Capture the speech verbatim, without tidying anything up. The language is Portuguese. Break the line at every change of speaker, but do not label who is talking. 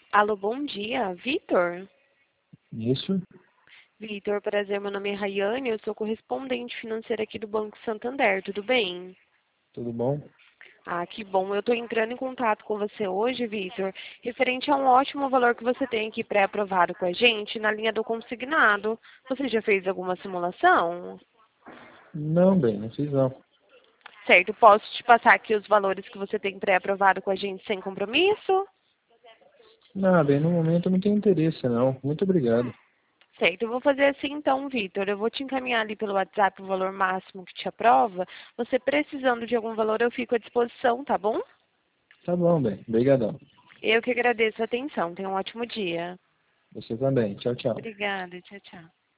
Alô, bom dia, Vitor?
Isso,
Vitor, prazer, meu nome é Rayane, eu sou correspondente financeira aqui do Banco Santander, tudo bem?
tudo bom?
Ah, que bom, eu estou entrando em contato com você hoje, Vitor, referente a um ótimo valor que você tem aqui pré-aprovado com a gente na linha do consignado. Você já fez alguma simulação?
Não, bem, não fiz não.
Certo, posso te passar aqui os valores que você tem pré-aprovado com a gente sem compromisso?
Não, bem, no momento eu não tenho interesse não. Muito obrigado.
Certo, eu vou fazer assim então, Vitor. Eu vou te encaminhar ali pelo WhatsApp o valor máximo que te aprova. Você precisando de algum valor, eu fico à disposição, tá bom?
Tá bom, bem. Obrigadão.
Eu que agradeço a atenção. Tenha um ótimo dia.
Você também. Tchau, tchau.
Obrigada, tchau, tchau.